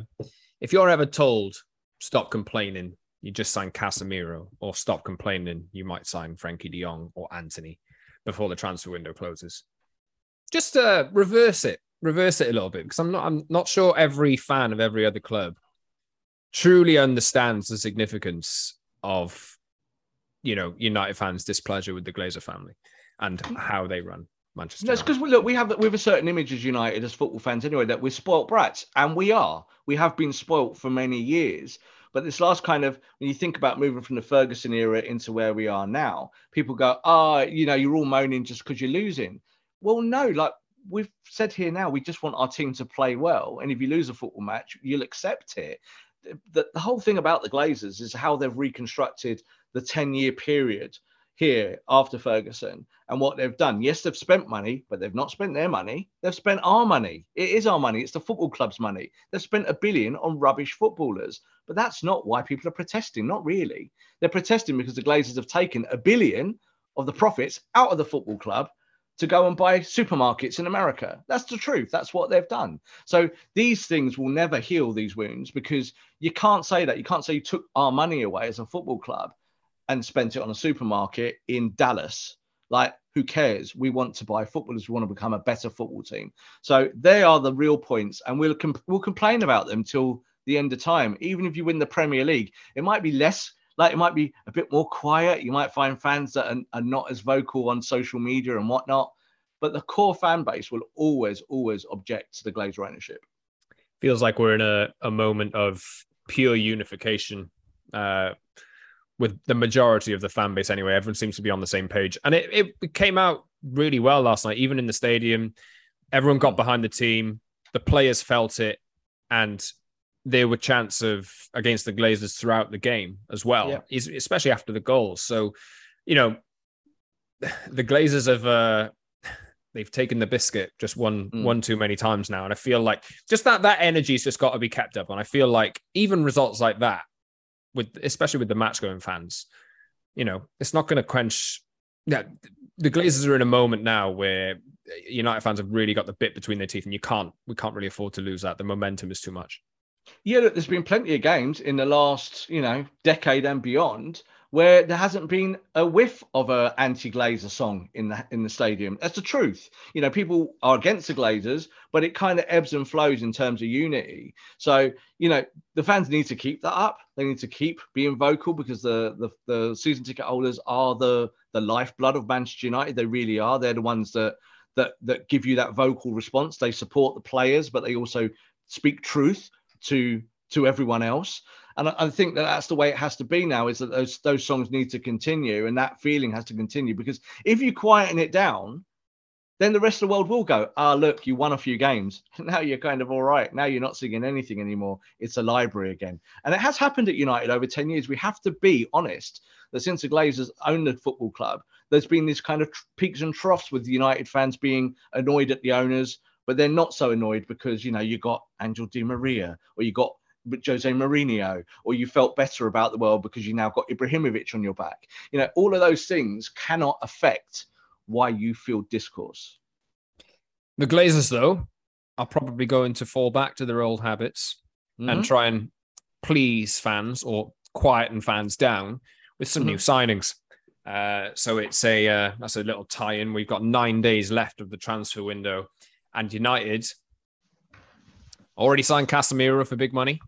ever told stop complaining, you just sign Casemiro, or stop complaining, you might sign Frankie de Jong or Antony before the transfer window closes. Just reverse it a little bit, because I'm not sure every fan of every other club truly understands the significance of, United fans' displeasure with the Glazer family and how they run Manchester United. That's because we have a certain image as United, as football fans anyway, that we're spoilt brats, and we are. We have been spoilt for many years. But this last kind of, when you think about moving from the Ferguson era into where we are now, people go, you're all moaning just because you're losing. Well, no, like we've said here now, we just want our team to play well. And if you lose a football match, you'll accept it. The whole thing about the Glazers is how they've reconstructed the 10-year period here after Ferguson and what they've done. Yes, they've spent money, but they've not spent their money. They've spent our money. It is our money. It's the football club's money. They've spent $1 billion on rubbish footballers. But that's not why people are protesting. Not really. They're protesting because the Glazers have taken $1 billion of the profits out of the football club to go and buy supermarkets in America. That's the truth. That's what they've done. So these things will never heal these wounds, because you can't say that. You can't say you took our money away as a football club and spent it on a supermarket in Dallas. Like, who cares? We want to buy footballers. We want to become a better football team. So they are the real points, and we'll complain about them till the end of time. Even if you win the Premier League, it might be less, like it might be a bit more quiet. You might find fans that are not as vocal on social media and whatnot, but the core fan base will always object to the Glazer ownership. Feels like we're in a moment of pure unification with the majority of the fan base anyway. Everyone seems to be on the same page. And it came out really well last night, even in the stadium. Everyone got behind the team. The players felt it. And there were chants against the Glazers throughout the game as well, especially after the goals. So, the Glazers have... they've taken the biscuit just one too many times now. And I feel like just that energy's just got to be kept up. And I feel like even results like that, especially with the match going fans, it's not going to quench. Yeah, the Glazers are in a moment now where United fans have really got the bit between their teeth, and we can't really afford to lose that. The momentum is too much. Yeah, look, there's been plenty of games in the last, decade and beyond where there hasn't been a whiff of an anti-Glazer song in the stadium. That's the truth. People are against the Glazers, but it kind of ebbs and flows in terms of unity. So, the fans need to keep that up. They need to keep being vocal, because the season ticket holders are the lifeblood of Manchester United. They really are. They're the ones that give you that vocal response. They support the players, but they also speak truth to everyone else. And I think that's the way it has to be now, is that those songs need to continue, and that feeling has to continue, because if you quieten it down, then the rest of the world will go, look, you won a few games. Now you're kind of all right. Now you're not singing anything anymore. It's a library again. And it has happened at United over 10 years. We have to be honest that since the Glazers owned the football club, there's been this kind of peaks and troughs with the United fans being annoyed at the owners, but they're not so annoyed because, you got Angel Di Maria, or you got Jose Mourinho, or you felt better about the world because you now got Ibrahimovic on your back. All of those things cannot affect why you feel discourse. The Glazers, though, are probably going to fall back to their old habits and try and please fans, or quieten fans down with some new signings. So it's that's a little tie-in. We've got 9 days left of the transfer window, and United already signed Casemiro for big money.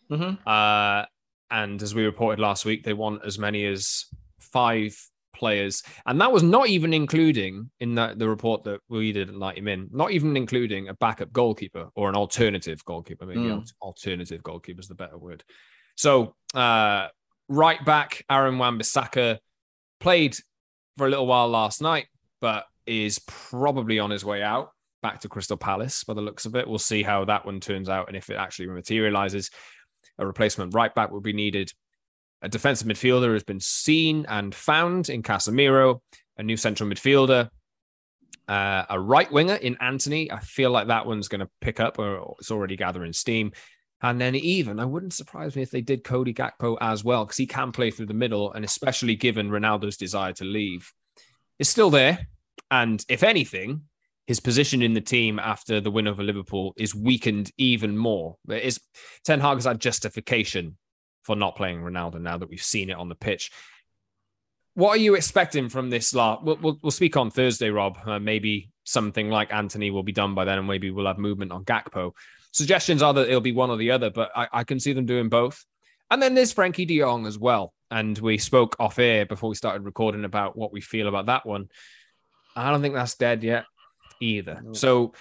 And as we reported last week, they want as many as 5 players. And that was not even including, in the report that we did at 90 Min, not even including a backup goalkeeper or an alternative goalkeeper. Maybe alternative goalkeeper is the better word. So right back, Aaron Wan-Bissaka played for a little while last night, but is probably on his way out back to Crystal Palace by the looks of it. We'll see how that one turns out and if it actually materializes. A replacement right back will be needed. A defensive midfielder has been seen and found in Casemiro, a new central midfielder, a right winger in Antony. I feel like that one's going to pick up, or it's already gathering steam. And then I wouldn't surprise me if they did Cody Gakpo as well, because he can play through the middle, and especially given Ronaldo's desire to leave, is still there. And if anything, his position in the team after the win over Liverpool is weakened even more. Ten Hag has had justification for not playing Ronaldo now that we've seen it on the pitch. What are you expecting from this lot? We'll speak on Thursday, Rob. Maybe something like Antony will be done by then, and maybe we'll have movement on Gakpo. Suggestions are that it'll be one or the other, but I can see them doing both. And then there's Frankie de Jong as well. And we spoke off air before we started recording about what we feel about that one. I don't think that's dead yet either. So,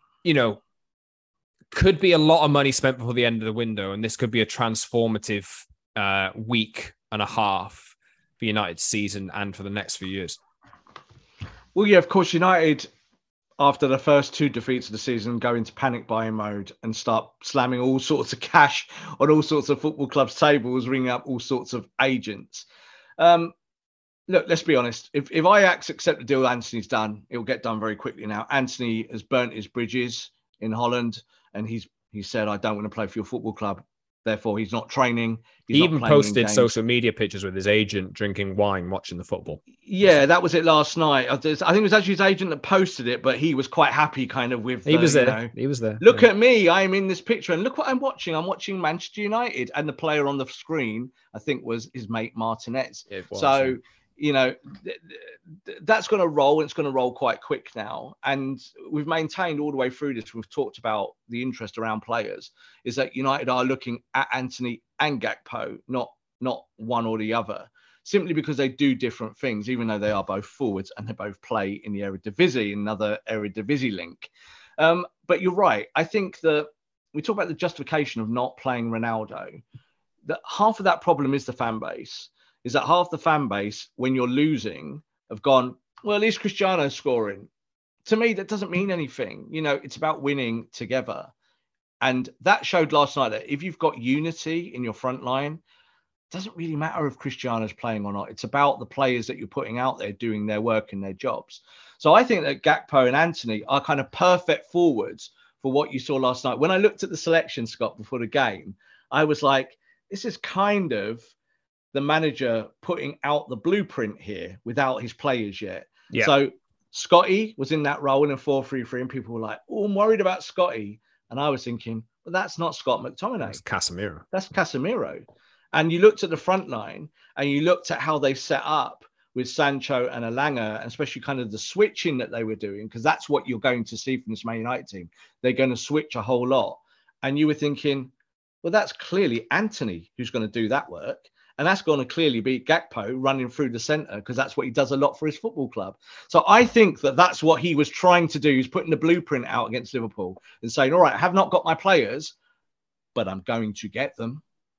could be a lot of money spent before the end of the window, and this could be a transformative week and a half for United's season and for the next few years. Well, yeah, of course, United, after the first 2 defeats of the season, go into panic buying mode and start slamming all sorts of cash on all sorts of football clubs' tables, ringing up all sorts of agents. Look, let's be honest. If Ajax accept the deal Antony's done, it will get done very quickly now. Antony has burnt his bridges in Holland, and he said, I don't want to play for your football club Therefore, he's not training. He's He not even playing in posted games. social media pictures with his agent drinking wine, watching the football. Yeah, that was it last night. I think it was actually his agent that posted it, but he was quite happy kind of with He was there. you know, He was there. look Yeah. at me, I'm in this picture, and look what I'm watching. I'm watching Manchester United, and the player on the screen, I think, was his mate Martinez. It was, So, yeah. you know, that's going to roll, and it's going to roll quite quick now. And we've maintained all the way through this, we've talked about the interest around players, is that United are looking at Antony and Gakpo, not one or the other, simply because they do different things, even though they are both forwards and they both play in the Eredivisie, another Eredivisie link. But you're right. I think that we talk about the justification of not playing Ronaldo. That half of that problem is the fan base. Is that half the fan base, when you're losing, have gone, well, at least Cristiano's scoring. To me, that doesn't mean anything. You know, it's about winning together. And that showed last night that if you've got unity in your front line, it doesn't really matter if Cristiano's playing or not. It's about the players that you're putting out there doing their work and their jobs. So I think that Gakpo and Antony are kind of perfect forwards for what you saw last night. When I looked at the selection, Scott, before the game, I was like, this is kind of the manager putting out the blueprint here without his players yet. Yeah. So Scotty was in that role in a 4-3-3, and people were like, oh, I'm worried about Scotty. And I was thinking, well, that's not Scott McTominay. That's Casemiro. That's Casemiro. And you looked at the front line and you looked at how they set up with Sancho and Elanga, and especially kind of the switching that they were doing, because that's what you're going to see from this Man United team. They're going to switch a whole lot. And you were thinking, well, that's clearly Antony who's going to do that work. And that's going to clearly be Gakpo running through the centre, because that's what he does a lot for his football club. So I think that that's what he was trying to do. He's putting the blueprint out against Liverpool and saying, all right, I have not got my players, but I'm going to get them.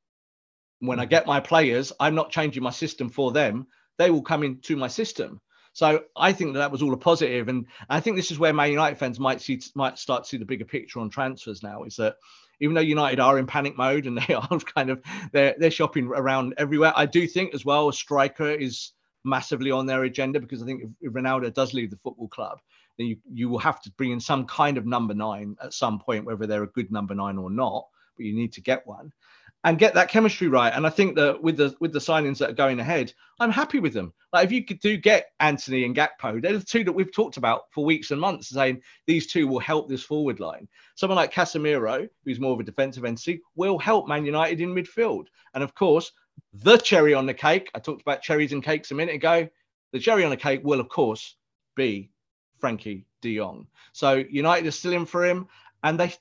When I get my players, I'm not changing my system for them. They will come into my system. So I think that was all a positive. And I think this is where Man United fans might start to see the bigger picture on transfers now, is that even though United are in panic mode and they are kind of, they're shopping around everywhere, I do think as well a striker is massively on their agenda, because I think if Ronaldo does leave the football club, then you will have to bring in some kind of number 9 at some point, whether they're a good number 9 or not, but you need to get one and get that chemistry right. And I think that with the signings that are going ahead, I'm happy with them. Like if you do get Antony and Gakpo, they're the two that we've talked about for weeks and months, saying these two will help this forward line. Someone like Casemiro, who's more of a defensive entity, will help Man United in midfield. And of course, the cherry on the cake, I talked about cherries and cakes a minute ago, the cherry on the cake will, of course, be Frenkie de Jong. So United are still in for him. And they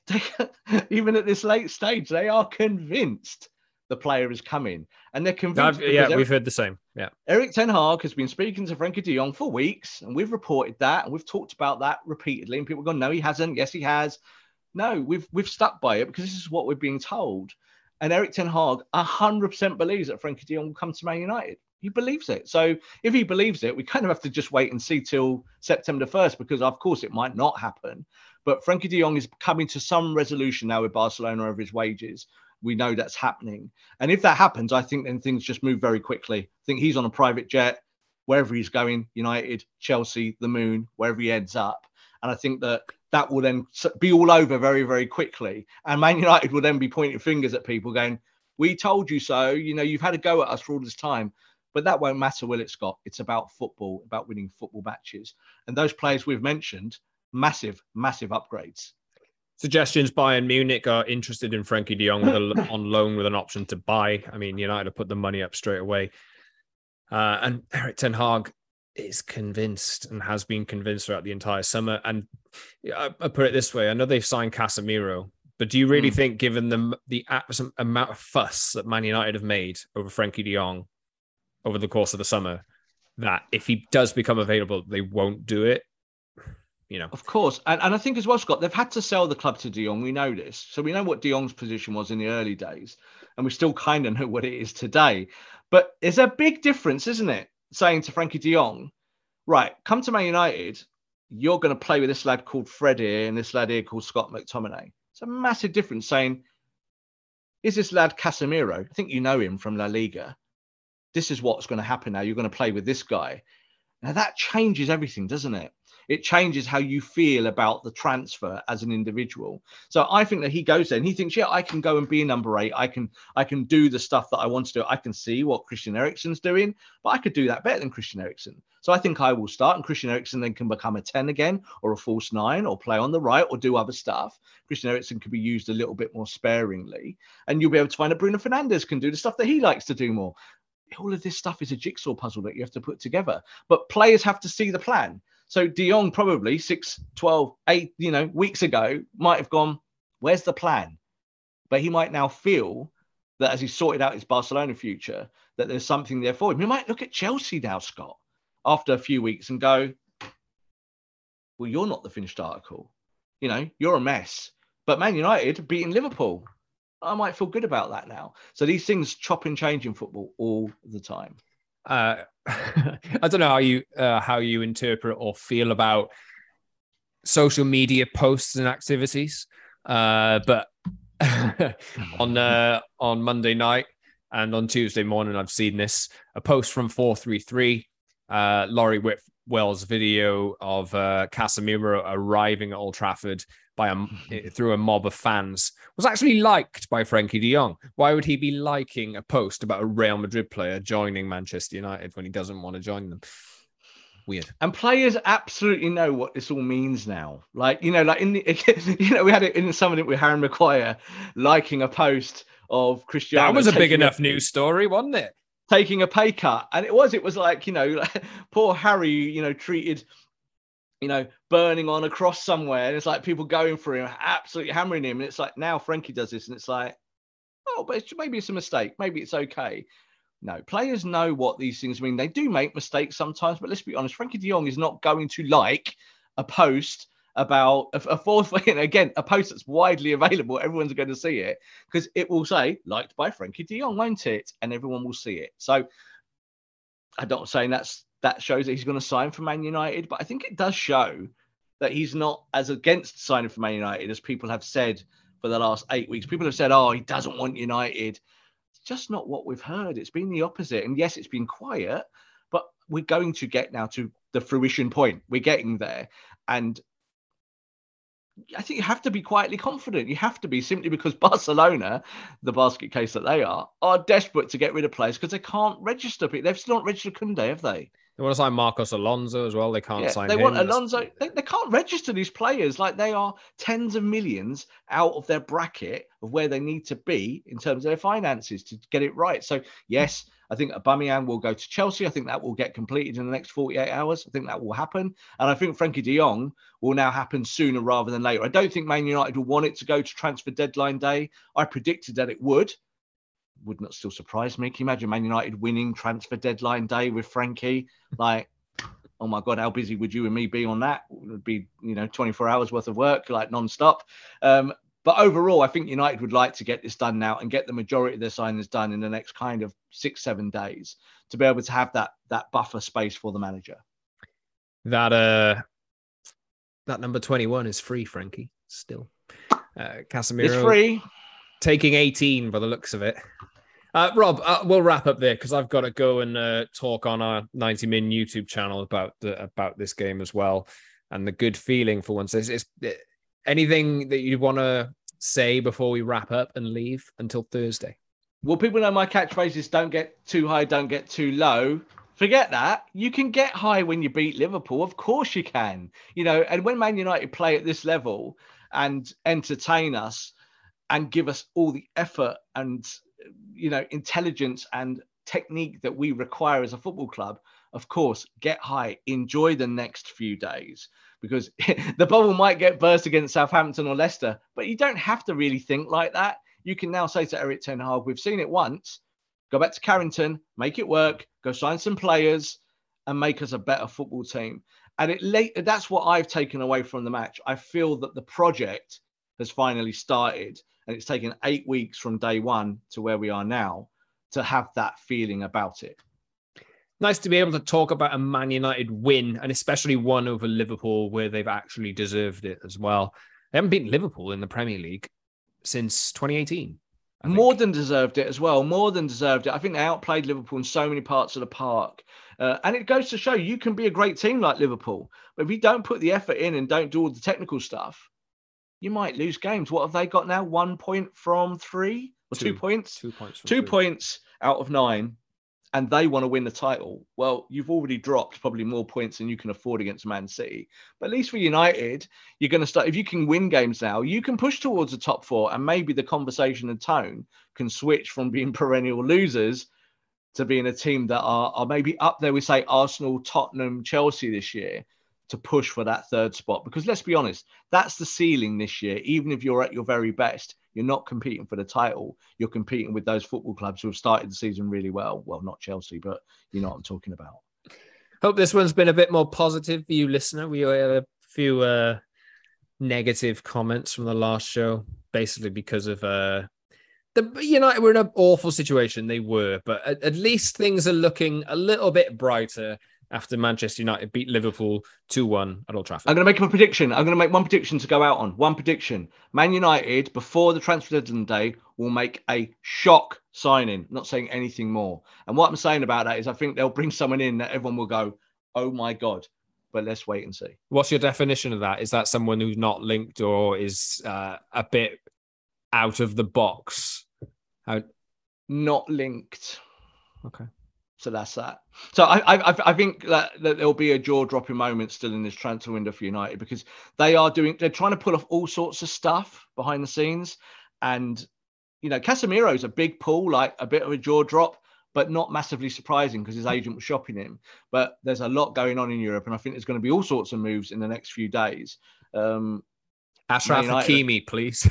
even at this late stage, they are convinced the player is coming. And they're convinced. We've heard the same. Yeah. Eric Ten Hag has been speaking to Frenkie de Jong for weeks, and we've reported that, and we've talked about that repeatedly. And people go, no, he hasn't. Yes, he has. No, we've stuck by it because this is what we're being told. And Eric Ten Hag 100% believes that Frenkie de Jong will come to Man United. He believes it. So if he believes it, we kind of have to just wait and see till September 1st, because of course it might not happen. But Frenkie de Jong is coming to some resolution now with Barcelona over his wages. We know that's happening. And if that happens, I think then things just move very quickly. I think he's on a private jet, wherever he's going, United, Chelsea, the moon, wherever he ends up. And I think that will then be all over very, very quickly. And Man United will then be pointing fingers at people going, we told you so. You know, you've had a go at us for all this time. But that won't matter, will it, Scott? It's about football, about winning football matches. And those players we've mentioned, massive, massive upgrades. Suggestions: Bayern Munich are interested in Frenkie de Jong on loan with an option to buy. I mean, United have put the money up straight away. And Erik Ten Hag is convinced and has been convinced throughout the entire summer. And I put it this way: I know they've signed Casemiro, but do you really think, given the amount of fuss that Man United have made over Frenkie de Jong over the course of the summer, that if he does become available, they won't do it? You know, of course. And I think as well, Scott, they've had to sell the club to de Jong. We know this. So we know what de Jong's position was in the early days, and we still kind of know what it is today. But there's a big difference, isn't it? Saying to Frenkie de Jong, right, come to Man United, you're going to play with this lad called Fred here and this lad here called Scott McTominay. It's a massive difference saying, is this lad Casemiro? I think you know him from La Liga. This is what's going to happen now. You're going to play with this guy. Now that changes everything, doesn't it? It changes how you feel about the transfer as an individual. So I think that he goes there and he thinks, yeah, I can go and be a number 8. I can do the stuff that I want to do. I can see what Christian Eriksen's doing, but I could do that better than Christian Eriksen. So I think I will start, and Christian Eriksen then can become a 10 again, or a false 9, or play on the right, or do other stuff. Christian Eriksen could be used a little bit more sparingly, and you'll be able to find that Bruno Fernandes can do the stuff that he likes to do more. All of this stuff is a jigsaw puzzle that you have to put together, but players have to see the plan. So De Jong probably 6, 12, 8, weeks ago might have gone, where's the plan? But he might now feel that as he sorted out his Barcelona future, that there's something there for him. He might look at Chelsea now, Scott, after a few weeks and go, well, you're not the finished article. You're a mess. But Man United beating Liverpool, I might feel good about that now. So these things chop and change in football all the time. I don't know how you interpret or feel about social media posts and activities, but on Monday night and on Tuesday morning, I've seen a post from 433, Laurie Whitwell's video of Casemiro arriving at Old Trafford through a mob of fans was actually liked by Frankie de Jong. Why would he be liking a post about a Real Madrid player joining Manchester United when he doesn't want to join them? Weird. And players absolutely know what this all means now. Like we had it in something with Harry Maguire liking a post of Cristiano. That was a big enough news story, wasn't it? Taking a pay cut. And it was like, poor Harry, treated, burning on a cross somewhere. And it's like people going for him, absolutely hammering him. And it's like, now Frankie does this. And it's like, oh, but maybe it's a mistake. Maybe it's okay. No, players know what these things mean. They do make mistakes sometimes, but let's be honest, Frankie de Jong is not going to like a post about a fourth, again, a post that's widely available. Everyone's going to see it because it will say liked by Frankie de Jong, won't it? And everyone will see it. So I'm not saying that shows that he's going to sign for Man United, but I think it does show that he's not as against signing for Man United as people have said for the last 8 weeks. People have said, oh, he doesn't want United. It's just not what we've heard. It's been the opposite. And yes, it's been quiet, but we're going to get now to the fruition point. We're getting there. And I think you have to be quietly confident. You have to be, simply because Barcelona, the basket case that they are desperate to get rid of players because they can't register people. They've still not registered Koundé, have they? They want to sign Marcos Alonso as well. They can't sign him. They want Alonso. They can't register these players. Like, they are tens of millions out of their bracket of where they need to be in terms of their finances to get it right. So, yes, I think Aubameyang will go to Chelsea. I think that will get completed in the next 48 hours. I think that will happen. And I think Frankie de Jong will now happen sooner rather than later. I don't think Man United will want it to go to transfer deadline day. I predicted that it would. Would not still surprise me. Can you imagine Man United winning transfer deadline day with Frankie? Like, oh my God, how busy would you and me be on that? It would be, 24 hours worth of work, like non-stop. But overall, I think United would like to get this done now and get the majority of their signings done in the next kind of 6-7 days to be able to have that buffer space for the manager. That number 21 is free, Frankie, still. Casemiro. It's free. Taking 18 by the looks of it. Rob, we'll wrap up there because I've got to go and talk on our 90min YouTube channel about this game as well, and the good feeling for once. Is anything that you want to say before we wrap up and leave until Thursday? Well, people know my catchphrase is don't get too high, don't get too low. Forget that. You can get high when you beat Liverpool. Of course you can. And when Man United play at this level and entertain us and give us all the effort and intelligence and technique that we require as a football club, of course, get high, enjoy the next few days, because the bubble might get burst against Southampton or Leicester, but you don't have to really think like that. You can now say to Erik ten Hag, we've seen it once, go back to Carrington, make it work, go sign some players and make us a better football team. And that's what I've taken away from the match. I feel that the project has finally started, and it's taken 8 weeks from day one to where we are now to have that feeling about it. Nice to be able to talk about a Man United win, and especially one over Liverpool where they've actually deserved it as well. They haven't beaten Liverpool in the Premier League since 2018. More than deserved it as well. More than deserved it. I think they outplayed Liverpool in so many parts of the park. And it goes to show you can be a great team like Liverpool. But if you don't put the effort in and don't do all the technical stuff, you might lose games. What have they got now? 1 point from 3? Or 2 points? 2 points. 2 points out of 9. And they want to win the title. Well, you've already dropped probably more points than you can afford against Man City. But at least for United, you're going to start. If you can win games now, you can push towards the top 4, and maybe the conversation and tone can switch from being perennial losers to being a team that are maybe up there with, say, Arsenal, Tottenham, Chelsea this year, to push for that 3rd spot. Because let's be honest, that's the ceiling this year. Even if you're at your very best, you're not competing for the title. You're competing with those football clubs who have started the season really well. Well, not Chelsea, but you know what I'm talking about. Hope this one's been a bit more positive for you, listener. We had a few negative comments from the last show, basically because of the United were in an awful situation. They were, but at least things are looking a little bit brighter after Manchester United beat Liverpool 2-1 at Old Trafford. I'm going to make a prediction. I'm going to make one prediction to go out on. One prediction. Man United, before the transfer deadline day, will make a shock signing. Not saying anything more. And what I'm saying about that is I think they'll bring someone in that everyone will go, oh my God. But let's wait and see. What's your definition of that? Is that someone who's not linked or is a bit out of the box? Not linked. Okay. So that's that. So I think that there'll be a jaw-dropping moment still in this transfer window for United, because they're trying to pull off all sorts of stuff behind the scenes. And, you know, Casemiro's a big pull, like a bit of a jaw drop, but not massively surprising because his agent was shopping him. But there's a lot going on in Europe, and I think there's going to be all sorts of moves in the next few days. Achraf Hakimi, please.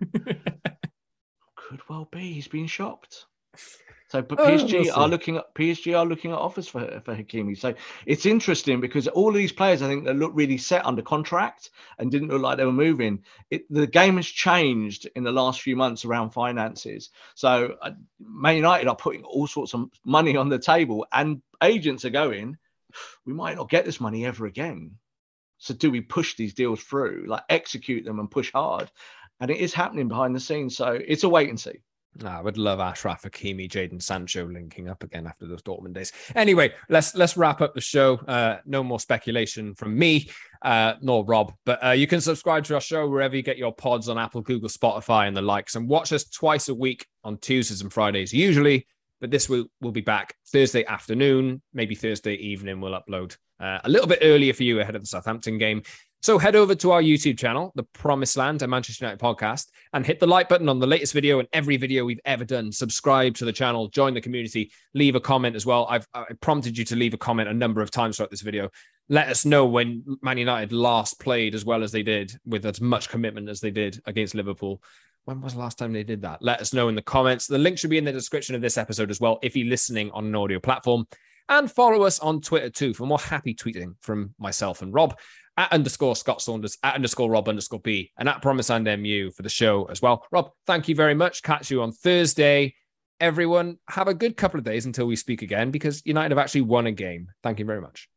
Could well be. He's been shopped. So, but PSG are looking at offers for Hakimi. So it's interesting because all of these players, I think, that look really set under contract and didn't look like they were moving. The game has changed in the last few months around finances. So Man United are putting all sorts of money on the table, and agents are going, we might not get this money ever again. So do we push these deals through, like execute them and push hard? And it is happening behind the scenes. So it's a wait and see. I would love Achraf Hakimi, Jadon Sancho linking up again after those Dortmund days. Anyway, let's wrap up the show. No more speculation from me, nor Rob. But you can subscribe to our show wherever you get your pods on Apple, Google, Spotify, and the likes. And watch us twice a week on Tuesdays and Fridays, usually. But this we'll be back Thursday afternoon, maybe Thursday evening. We'll upload a little bit earlier for you ahead of the Southampton game. So head over to our YouTube channel, The Promised Land, a Manchester United podcast, and hit the like button on the latest video and every video we've ever done. Subscribe to the channel, join the community, leave a comment as well. I prompted you to leave a comment a number of times throughout this video. Let us know when Man United last played as well as they did, with as much commitment as they did against Liverpool. When was the last time they did that? Let us know in the comments. The link should be in the description of this episode as well, if you're listening on an audio platform. And follow us on Twitter too for more happy tweeting from myself and Rob. @_Scott Saunders, @_Rob_B, and @PromiseLandMU for the show as well. Rob, thank you very much. Catch you on Thursday. Everyone, have a good couple of days until we speak again, because United have actually won a game. Thank you very much.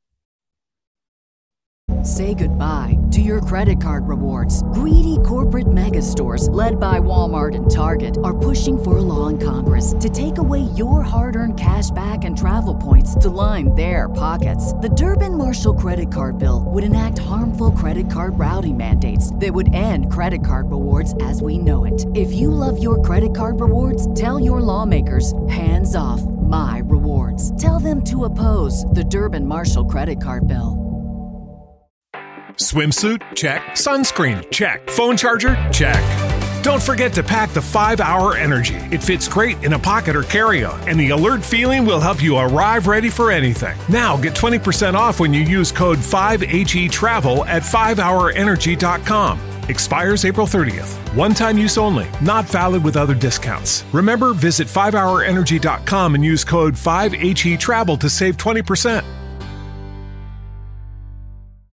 Say goodbye to your credit card rewards. Greedy corporate mega stores, led by Walmart and Target, are pushing for a law in Congress to take away your hard-earned cash back and travel points to line their pockets. The Durbin-Marshall credit card bill would enact harmful credit card routing mandates that would end credit card rewards as we know it. If you love your credit card rewards, tell your lawmakers, hands off my rewards. Tell them to oppose the Durbin-Marshall credit card bill. Swimsuit? Check. Sunscreen? Check. Phone charger? Check. Don't forget to pack the 5-Hour Energy. It fits great in a pocket or carry-on, and the alert feeling will help you arrive ready for anything. Now get 20% off when you use code 5HETRAVEL at 5hourenergy.com. Expires April 30th. One-time use only. Not valid with other discounts. Remember, visit 5hourenergy.com and use code 5HETRAVEL to save 20%.